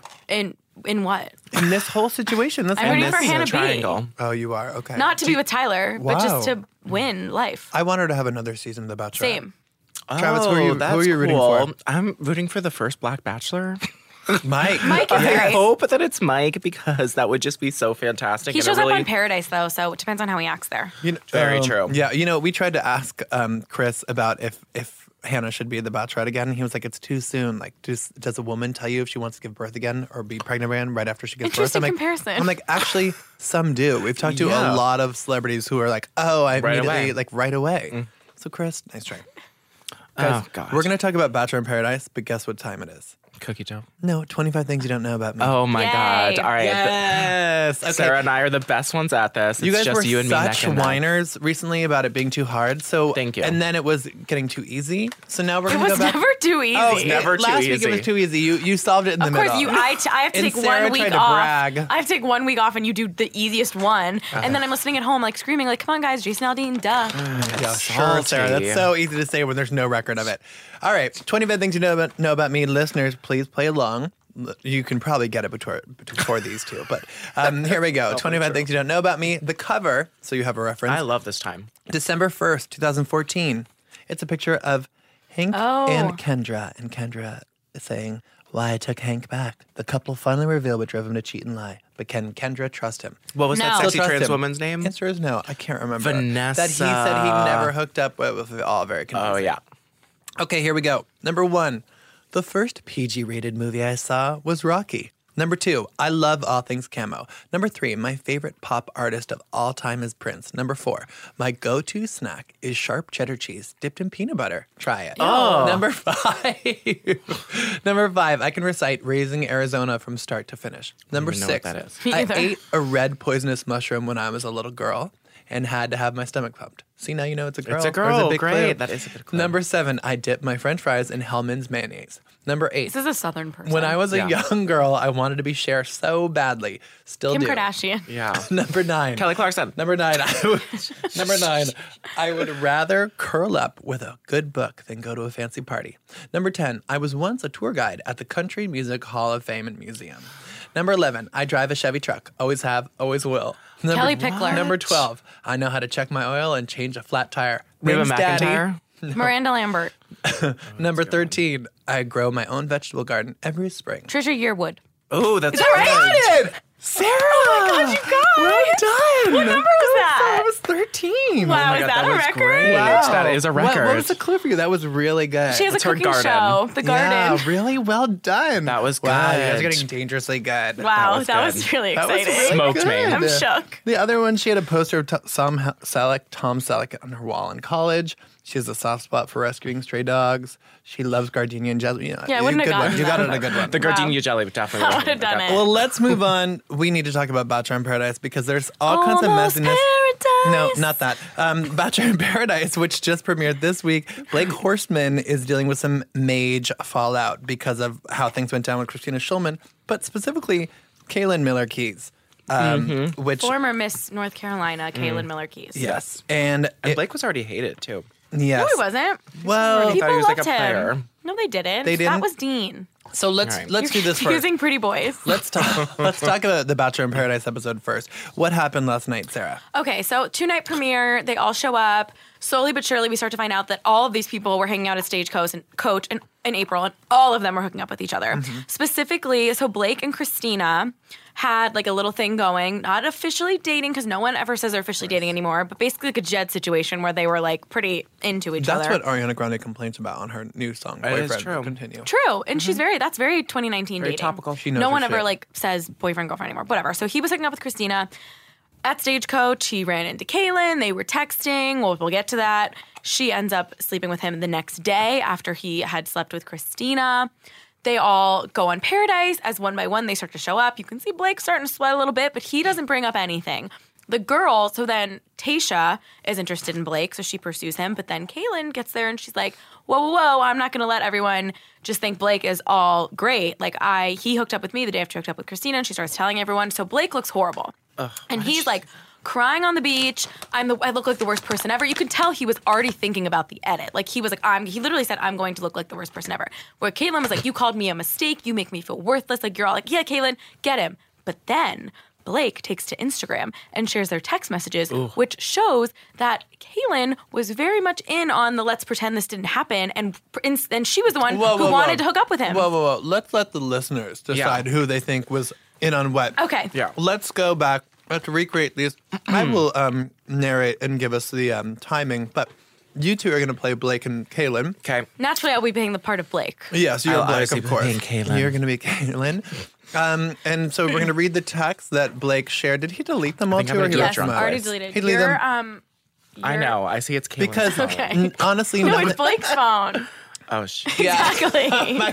In what? In this whole situation. I'm rooting for Hannah B. Triangle. Oh, you are? Okay. Not to be with Tyler, but just Wow. to win life. I want her to have another season of The Bachelor. Same. Travis, who are you that's rooting cool. for? I'm rooting for the first Black Bachelor. Mike. Mike is I great. hope that it's Mike, because that would just be so fantastic. He and shows really, up on Paradise, though, so it depends on how he acts there. Very true. Yeah, we tried to ask Chris about if Hannah should be the Bachelorette again, and he was like, "It's too soon. Like, does a woman tell you if she wants to give birth again or be pregnant again right after she gives birth?" Interesting I'm like, comparison. I'm like, actually, some do. We've talked to Yeah. a lot of celebrities who are like, "Oh, I Right immediately away. like right away." So, Chris, nice try. Oh, Guys, God. we're gonna talk about Bachelor in Paradise, but guess what time it is? Cookie dough. No, 25 things you don't know about me. Oh my Yay. God! All right, yes. Okay. Sarah and I are the best ones at this. It's You guys just were you and me such neck and neck. whiners recently about it being too hard. So Thank you. And then it was getting too easy. So now we're It going to was go back. never too easy. Oh, never too last week easy. it was too easy. You solved it in the Of middle. course, I have to And take Sarah 1 week tried to off. brag. I have to take 1 week off, and you do the easiest one, and then I'm listening at home, like screaming, like, "Come on, guys, Jason Aldean, duh!" Yeah, sure, salty. Sarah. That's so easy to say when there's no record of it. All right, 25 things you know about me. Listeners, please play along. You can probably get it before these two, but here we go. 25 things you don't know about me. The cover, so you have a reference. I love this time. December 1st, 2014. It's a picture of Hank and Kendra is saying, "Why I took Hank back. The couple finally revealed what drove him to cheat and lie. But can Kendra trust him?" What was No. that sexy Still trust trans him. woman's name? Answer is no. I can't remember. Vanessa. That he said he never hooked up with all very confusing. Oh yeah. Okay, here we go. Number 1. The first PG-rated movie I saw was Rocky. Number 2, I love all things camo. Number 3, my favorite pop artist of all time is Prince. Number 4, my go-to snack is sharp cheddar cheese dipped in peanut butter. Try it. Oh. Number 5. Number 5, I can recite Raising Arizona from start to finish. Number even know 6, what that is. Me I either. ate a red poisonous mushroom when I was a little girl and had to have my stomach pumped. See, now you know it's a girl. It's a There's girl. big Great. clue. That is a good clue. Number 7, I dip my French fries in Hellman's mayonnaise. Number 8, This is a Southern person. when I was a Yeah. young girl, I wanted to be Cher so badly. Still Kim do. Kardashian. Yeah. Number 9. Kelly Clarkson. Number 9. I would rather curl up with a good book than go to a fancy party. Number 10, I was once a tour guide at the Country Music Hall of Fame and Museum. Number 11, I drive a Chevy truck. Always have, always will. Kelly Pickler. Number 12, I know how to check my oil and change a flat tire. Reba Rings Daddy. McEntire. Miranda Lambert. Number 13, I grow my own vegetable garden every spring. Trisha Yearwood. Oh, that's Got it! Sarah! Oh my God, you guys! Well done! What number was that? That was 13. Wow, my is God, that that a was record? great. Wow. That is a record. What was the clue for you? That was really good. She has It's a her cooking garden. show, The Garden. Yeah, really well done. That was Wow, you guys are good. getting dangerously good. Wow, that good. was really That was exciting. really Smoked me. good. I'm shook. The other one, she had a poster of Tom Selleck on her wall in college. She has a soft spot for rescuing stray dogs. She loves gardenia and jasmine. Yeah, I wouldn't have good one. gotten You got that. it a good one. The gardenia jelly definitely. I would have done it. Well, let's move on. We need to talk about Bachelor in Paradise because there's all kinds of Almost messiness. No, Paradise. not that. Bachelor in Paradise, which just premiered this week. Blake Horstman is dealing with some mage fallout because of how things went down with Christina Schulman, but specifically Kaylin Miller Keys. which Former Miss North Carolina, Kaylin Miller Keys. yes, and And Blake was already hated too. yes, No, he wasn't. Well, He thought People he was like loved a him. player. No, they didn't. They didn't? That was Dean. so let's All right. let's do this first. Using pretty boys. Let's talk about the Bachelor in Paradise episode first. What happened last night, Sarah? Okay, so 2-night premiere. They all show up. Slowly but surely, we start to find out that all of these people were hanging out at Stagecoach in April, and all of them were hooking up with each other. Specifically, so Blake and Christina had like a little thing going, not officially dating because no one ever says they're officially dating anymore, but basically like a Jed situation where they were like pretty into each That's other. what Ariana Grande complains about on her new song, It is Boyfriend. true. Continue. True, and that's very 2019 Very dating. topical. She knows No her one ever shit. like says boyfriend girlfriend anymore. Whatever. So he was hooking up with Christina at Stagecoach. He ran into Kaylin. They were texting. We'll get to that. She ends up sleeping with him the next day after he had slept with Christina. They all go on Paradise. As one by one they start to show up. You can see Blake starting to sweat a little bit, but he doesn't bring up anything. The girl, so then Tayshia is interested in Blake, so she pursues him. But then Kaylin gets there and she's like, whoa, I'm not going to let everyone just think Blake is all great. Like, he hooked up with me the day after he hooked up with Christina, and she starts telling everyone. So Blake looks horrible. And he's like crying on the beach. I look like the worst person ever. You could tell he was already thinking about the edit. Like, he was like, he literally said, I'm going to look like the worst person ever. Where Caitlyn was like, you called me a mistake. You make me feel worthless. Like, you're all like, yeah, Caitlyn, get him. But then Blake takes to Instagram and shares their text messages, which shows that Kaylin was very much in on the let's pretend this didn't happen, and she was the one who wanted to hook up with him. Whoa. Let's let the listeners decide who they think was in on what. Okay. Yeah. Let's go back. Let's recreate these. I will narrate and give us the timing, but you two are going to play Blake and Kaylin. Okay. Naturally, I'll be playing the part of Blake. Yes, you're I'll Blake, obviously of be course. playing Kaylin. You're going to be Kaylin. And so we're going to read the text that Blake shared. Did he delete them all think I'm too? Or gonna he do left it them drunk. out? Already deleted. He deleted You're, them I know. I see it's Kaylin's because phone. Okay. honestly, No, none it's of- Blake's phone. Oh, shit. Exactly.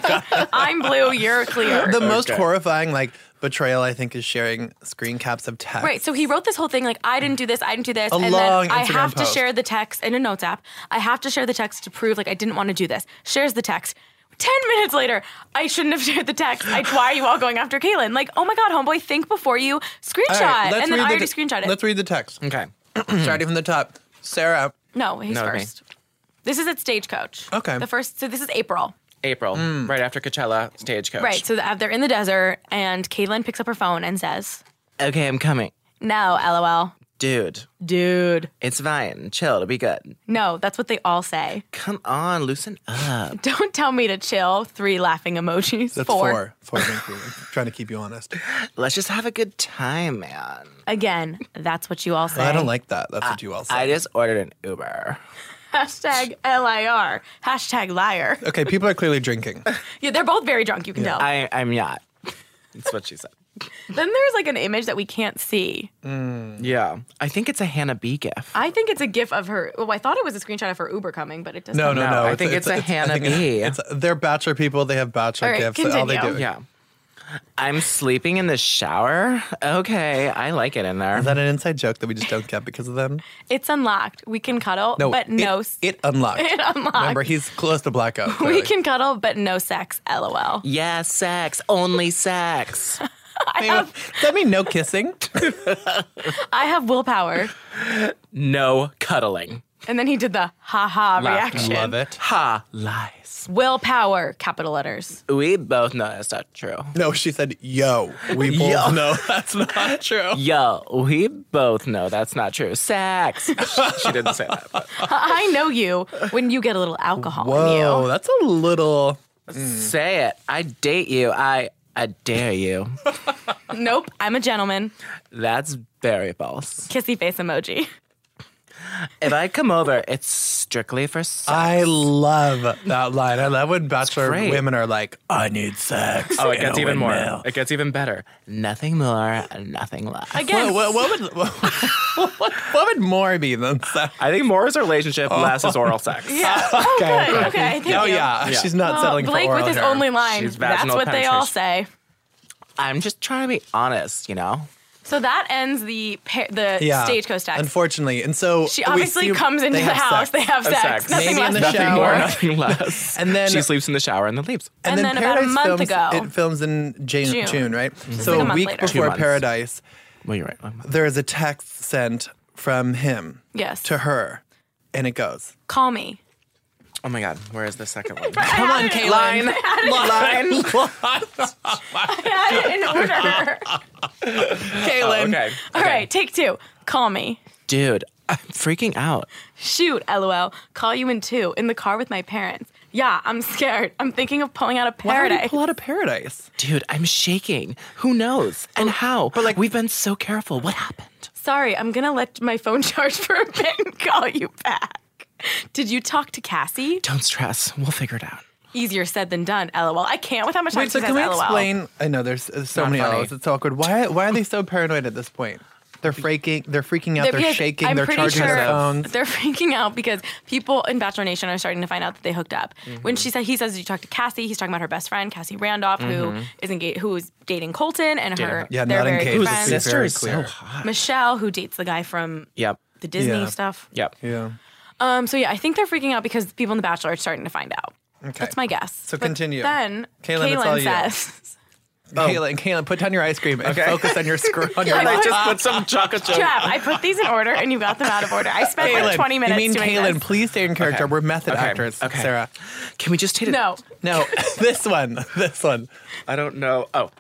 I'm blue, you're clear. the most Okay. horrifying betrayal I think is sharing screen caps of text. Right, so he wrote this whole thing like, I didn't do this, and long then I Instagram have to post. share the text in a notes app. I have to share the text to prove like I didn't want to do this. Shares the text. 10 minutes later, I shouldn't have shared the text. Why are you all going after Kaylin? Like, oh my God, homeboy, think before you screenshot. All right, let's And then read I the already screenshot it. Let's read the text. Okay. Starting from the top. Sarah. No, he's No, me. first. This is at Stagecoach. Okay. So this is April. April, right after Coachella, Stagecoach. Right, so they're in the desert, and Kaylin picks up her phone and says, Okay, I'm coming. no, LOL. Dude, it's fine. Chill. It'll be good. No, that's what they all say. Come on, loosen up. Don't tell me to chill. 3 laughing emojis. That's 4. four. Thank you. I'm trying to keep you honest. Let's just have a good time, man. Again, that's what you all say. I don't like that. That's what you all say. I just ordered an Uber. Hashtag LIR. Hashtag liar. Okay, people are clearly drinking. Yeah, they're both very drunk, you can tell. I'm not. That's what she said. Then there's like an image that we can't see. Yeah. I think it's a Hannah B gif. I think it's a gif of her. Well, I thought it was a screenshot of her Uber coming, but it doesn't. No. I think it's a Hannah I think B. They're bachelor people. They have bachelor All right, gifts. All they do. continue. Yeah. I'm sleeping in the shower. Okay, I like it in there. Is that an inside joke that we just don't get because of them? It's unlocked. We can cuddle, No, but no. It unlocked. It unlocked. Remember, he's close to blackout. We clearly. can cuddle, but no sex. LOL. Yeah, sex. Only sex. Does that mean no kissing? I have willpower. No cuddling. And then he did the ha-ha reaction. Love it. Ha, lies. Willpower, capital letters. We both know that's not true. No, she said, yo. We both Yo. know that's not true. Yo, we both know that's not true. Sex. She didn't say that. But. I know you when you get a little alcohol Whoa, in that's a little... Say it. I date you. I dare you. you. Nope, I'm a gentleman. That's very false. Kissy face emoji. If I come over, it's strictly for sex. I love that line. I love when bachelor great. women are like, I need sex. Oh, it in gets a even more. windmill. It gets even better. Nothing more, nothing less. Again, What would more be than sex? I think more is a relationship, less is oral sex. yeah. Oh, good. Okay, thank Oh, you. yeah. She's not Well, settling Blake for oral with his here. only line. She's That's vaginal what they all penetration. say. I'm just trying to be honest, you know? So that ends the Yeah. Stagecoach text. Unfortunately. And so She we obviously see comes into they the have house. sex. They have sex. Sex. Nothing Maybe in less, the nothing shower. More, more. nothing less. And then she sleeps in the shower and then leaves. And And then then about a Paradise month films, ago. It films in June, June. right? like So a a month week later. 2 before months. Paradise, Well, you're right. There is a text sent from him Yes. to her, and it goes, Call me. Oh my God, where is the second one? "Come on, Caitlin." Line. I had it in order. Caitlin. Okay. All right, take 2. Call me. Dude, I'm freaking out. Shoot, LOL. Call you in 2. In the car with my parents. Yeah, I'm scared. I'm thinking of pulling out of Why would he paradise. pull out of paradise? Dude, I'm shaking. Who knows? And how? But we've been so careful. What happened? Sorry, I'm gonna let my phone charge for a bit and call you back. Did you talk to Cassie? Don't stress. We'll figure it out. Easier said than done, LOL. I can't with how much time Wait, so she can says we LOL. explain? I know there's so Not many funny. L's. It's awkward. Why are they so paranoid at this point? They're freaking out. They're because shaking. I'm They're pretty charging sure their phones. They're freaking out because people in Bachelor Nation are starting to find out that they hooked up. When he says you talked to Cassie, he's talking about her best friend Cassie Randolph, who is dating Colton, and her. Yeah, they're not very engaged. good Who's The friends. very sister is clear. so hot. Michelle, who dates the guy from Yep. the Disney Yeah. stuff. Yep. Yeah. So yeah, I think they're freaking out because people in The Bachelor are starting to find out. Okay. That's my guess. So But continue. Then Caitlin, it's all you. says, Caitlin, put down your ice cream and focus on your on your Yeah, I I just put some chocolate chip. Trav, I put these in order and you got them out of order. I spent like 20 minutes You mean doing Caitlin? this. Please stay in character. Okay. We're method Okay. actors, Okay. Sarah. Can we just take it? No. No, this one. I don't know. Oh.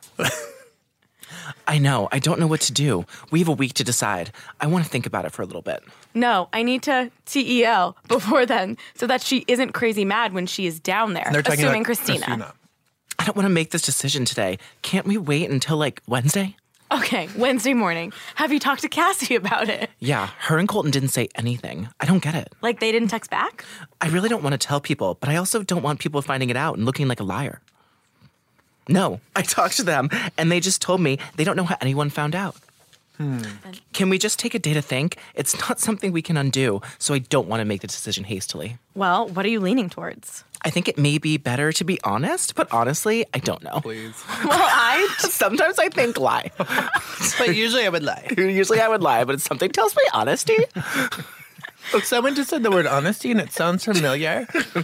I know. I don't know what to do. We have a week to decide. I want to think about it for a little bit. No, I need to TEL before then so that she isn't crazy mad when she is down there. They're talking Assuming about Christina. I don't want to make this decision today. Can't we wait until like Wednesday? Okay, Wednesday morning. Have you talked to Cassie about it? Yeah, her and Colton didn't say anything. I don't get it. Like they didn't text back? I really don't want to tell people, but I also don't want people finding it out and looking like a liar. No, I talked to them and they just told me they don't know how anyone found out. Can we just take a day to think? It's not something we can undo, so I don't want to make the decision hastily. Well, what are you leaning towards? I think it may be better to be honest, but honestly, I don't know. Please. Well, Sometimes I think lie. But usually I would lie. Usually I would lie, but something tells me honesty. Look, someone just said the word honesty and it sounds familiar.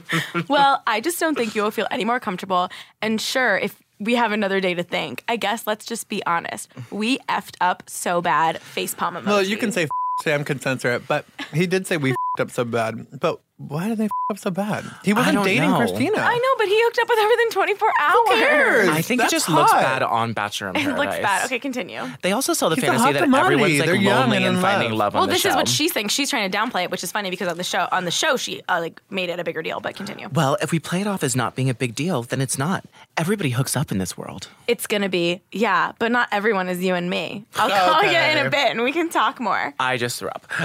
I just don't think you will feel any more comfortable. And sure, if we have another day to think, I guess let's just be honest. We effed up so bad. Facepalm emoji. Well, you can say Sam can censor it, but he did say we up so bad. But why did they up so bad? He wasn't don't dating know. Christina. I know, but he hooked up with her within 24 hours. Who cares? I think That's it just looks hot. bad on Bachelor in It Paradise. looks bad. Okay, continue. They also sell the He's a fantasy hot that commodity. everyone's like They're young lonely and and in finding love. love on Well, the this show. is what she's saying. She's trying to downplay it, which is funny because on the show she made it a bigger deal. But continue. Well, if we play it off as not being a big deal, then it's not. Everybody hooks up in this world. It's gonna be but not everyone is you and me. I'll call you in a bit and we can talk more. I just threw up.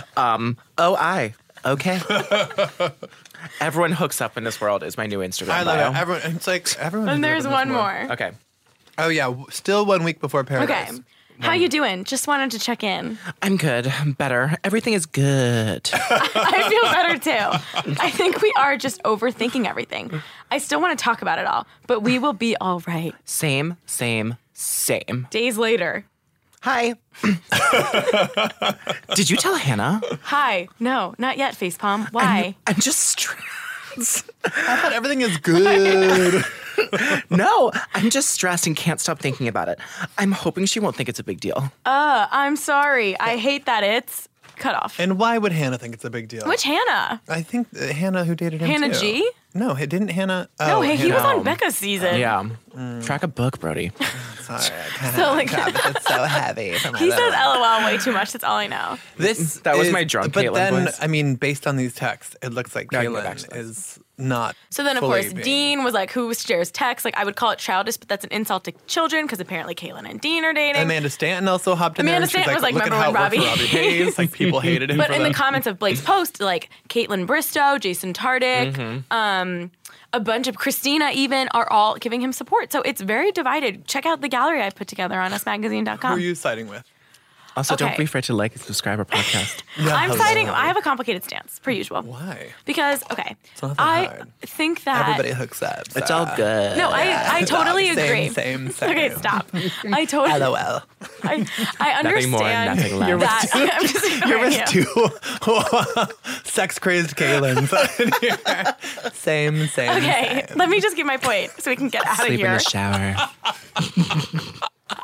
Okay. Everyone hooks up in this world is my new Instagram I bio. love it. Everyone, it's like everyone. And there's one more. Okay. Oh yeah, still 1 week before Paradise. Okay. How you doing? Just wanted to check in. I'm good. Better. Everything is good. I feel better too. I think we are just overthinking everything. I still want to talk about it all, but we will be all right. Same. Days later. Hi. Did you tell Hannah? Hi. No, not yet, Facepalm. Why? I'm just stressed. I thought everything is good. No, I'm just stressed and can't stop thinking about it. I'm hoping she won't think it's a big deal. I'm sorry. I hate that it's cut off. And why would Hannah think it's a big deal? Which Hannah? I think Hannah who dated him Hannah too. G? No, didn't Hannah? No, Oh, hey, he was Hannah. on Becca's season. Yeah. Track a book, Brody. Sorry, I kinda So, like- it's so heavy. For my He little- says LOL way too much. That's all I know. That was my drunk But Caitlyn then, voice. I mean, based on these texts, it looks like No, I can go back to Caitlyn this. is not. So then, of fully course, being- Dean was like, who shares text? Like, I would call it childish, but that's an insult to children because apparently Caitlyn and Dean are dating. Amanda Stanton also hopped in Amanda there. And Stanton she's was like, look at remember how it when worked for Robbie- Robbie Hayes. Like, people hated him But for in the that. comments of Blake's post, like Caitlyn Bristow, Jason Tardik, a bunch of Christina even are all giving him support. So it's very divided. Check out the gallery I put together on Who are usmagazine.com. you siding with? Also, don't Okay. be afraid to like and subscribe our podcast. I'm siding. I have a complicated stance, per usual. Why? Because, okay, not that I hard. think that Everybody hooks up. It's all good. No, I totally agree. Same. Okay, stop. I totally. LOL. I Nothing understand more, nothing less. that. I'm just You're ignoring with two sex-crazy Caylins. Same. Okay, let me just give my point so we can get out of Sleep in here. the shower.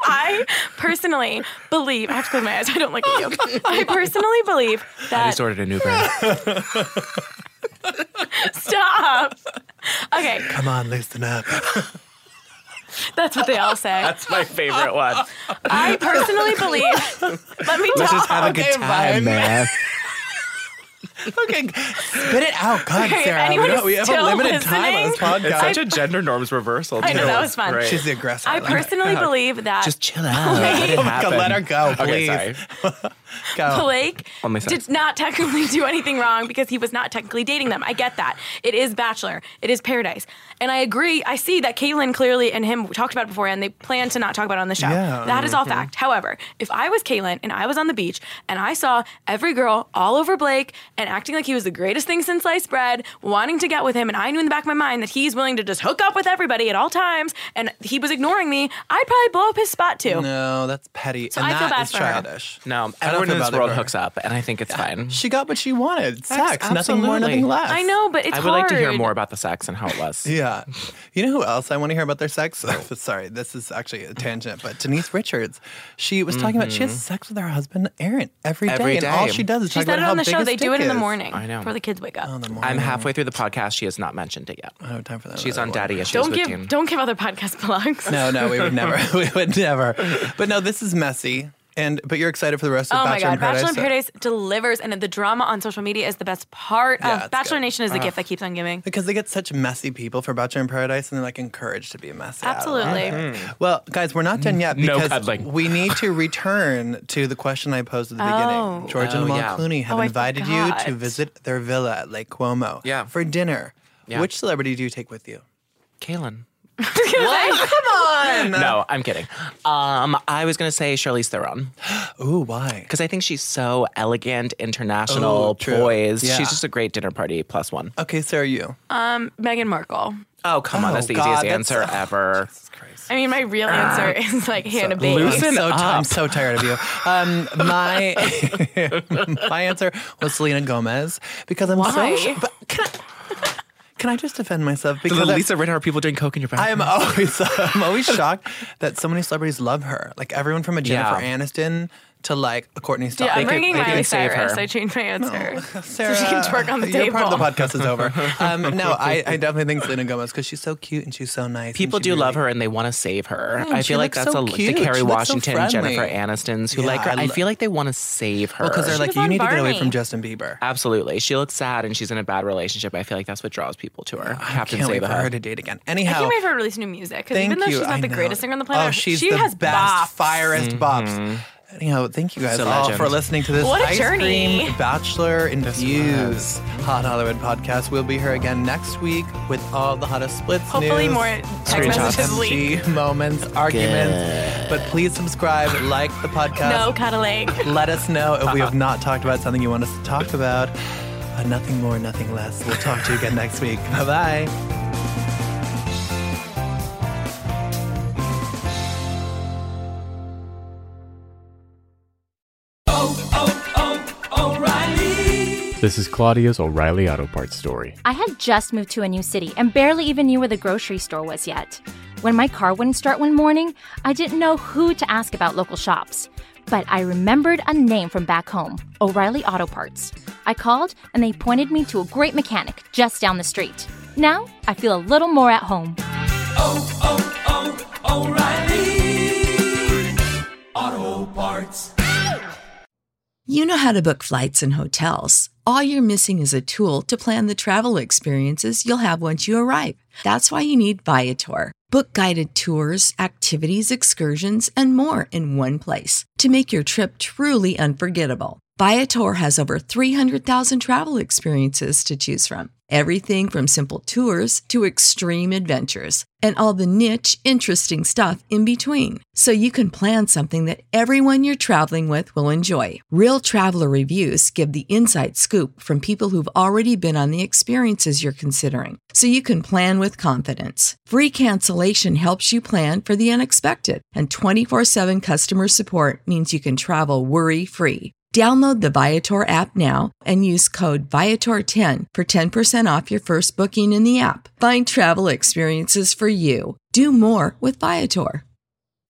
I personally believe, I have to close my eyes, I don't look at you. I personally believe that. I just ordered an Uber. Stop. Okay, Come on, loosen up. that's what they all say. That's my favorite one. I personally believe, let me Let's talk. just have a good Okay, time, fine. man. Okay, spit it out. God, Okay, if Sarah. anyone is We have a still limited time on this listening, podcast. Such a gender norms reversal. I know, too. that was fun. Great. She's the aggressor. I personally believe that Just chill out. Let it Oh my God, happen. let her go, Okay, please. sorry. Go. Blake On my side. did not technically do anything wrong because he was not technically dating them. I get that. It is Bachelor. It is Paradise. And I agree. I see that Caitlyn clearly and him talked about it before, and they plan to not talk about it on the show. Yeah. That is all fact. However, if I was Caitlyn and I was on the beach and I saw every girl all over Blake and acting like he was the greatest thing since sliced bread, wanting to get with him, and I knew in the back of my mind that he's willing to just hook up with everybody at all times, and he was ignoring me, I'd probably blow up his spot too. No, that's petty. So and I feel that bad is for her. childish. No, I don't everyone feel in this bad world for her. hooks up, and I think it's fine. She got what she wanted. Sex. Nothing more, absolutely. nothing less. I know, but it's I hard. would like to hear more about the sex and how it was. Yeah. You know who else I want to hear about their sex? Sorry, this is actually a tangent, but Denise Richards, she was talking about she has sex with her husband, Aaron, every day. Every And all day. she does is She talk said about it how on the big show. his They do dick it in the is. morning I know. before the kids wake up. In the morning. I'm halfway through the podcast. She has not mentioned it yet. I don't have time for that. She's on another daddy one. issues with Dean. Don't give other podcast plugs. No, we would never. We would never. But no, this is messy. But you're excited for the rest of Oh my Bachelor God, in Paradise. Bachelor in Paradise delivers, and the drama on social media is the best part Yeah, of it's Bachelor good. Nation is the gift that keeps on giving. Because they get such messy people for Bachelor in Paradise, and they're like encouraged to be messy. Absolutely. Well, guys, we're not done yet No because cuddling. we need to return to the question I posed at the Oh. beginning. George and Oh, Amal yeah. Clooney have Oh, I invited you forgot. to visit their villa at Lake Como for dinner. Yeah. Which celebrity do you take with you? Kaylin. What? Come on! No, I'm kidding. I was going to say Charlize Theron Ooh, why? because I think she's so elegant, international, Oh, true. poised. Yeah. She's just a great dinner party +1. Okay, Sarah, you. Meghan Markle. Oh, come on. Oh, That's the God, easiest that's- answer ever. Jesus Christ. I mean, my real answer is like Hannah Bates. Loosen I'm up. so tired of you. My my answer was Selena Gomez because I'm Why? so. But can I just defend myself? So Because the I- Lisa Rinna, are people doing coke in your bathroom? I'm always shocked that so many celebrities love her. Like everyone from a Jennifer Yeah. Aniston to like a Courtney Starr. Yeah, I'm could- bringing they Miley could save Cyrus. her. I changed my answer. Sarah, so she can twerk on the your table. part of the podcast is over. No, I definitely think Selena Gomez because she's so cute and she's so nice. People and she do love really- her and they want to save her. Yeah, I she feel like looks that's so the cute. Kerry She looks so Washington, friendly. Jennifer Anistons who Yeah, like her. I I feel like they want to save her. Well, because they're She like, was you on need to get away Barney. from Justin Bieber. Absolutely. She looks sad and she's in a bad relationship. I feel like that's what draws people to her. I Captain can't wait for Save her to date again. I Anyhow, can't wait for her to release new music because thank even though you. she's I not the know. greatest singer on the planet, oh, she's she the has best, bops. firest bops. Anyhow, thank you guys She's a all legend. for listening to this What a Ice journey. Cream Bachelor Infused was. Hot Hollywood podcast. We'll be here again next week with all the hottest splits, Hopefully news, more text Screenshots. messages leak. MG moments, arguments. But please subscribe, like the podcast. No cuddling. Let us know if we have not talked about something you want us to talk about. Nothing more, nothing less. We'll talk to you again next week. Bye-bye. This is Claudia's O'Reilly Auto Parts story. I had just moved to a new city and barely even knew where the grocery store was yet. When my car wouldn't start one morning, I didn't know who to ask about local shops. But I remembered a name from back home, O'Reilly Auto Parts. I called and they pointed me to a great mechanic just down the street. Now I feel a little more at home. You know how to book flights and hotels. All you're missing is a tool to plan the travel experiences you'll have once you arrive. That's why you need Viator. Book guided tours, activities, excursions, and more in one place to make your trip truly unforgettable. Viator has over 300,000 travel experiences to choose from. Everything from simple tours to extreme adventures and all the niche, interesting stuff in between. So you can plan something that everyone you're traveling with will enjoy. Real traveler reviews give the inside scoop from people who've already been on the experiences you're considering. So you can plan with confidence. Free cancellation helps you plan for the unexpected. And 24/7 customer support means you can travel worry-free. Download the Viator app now and use code Viator10 for 10% off your first booking in the app. Find travel experiences for you. Do more with Viator.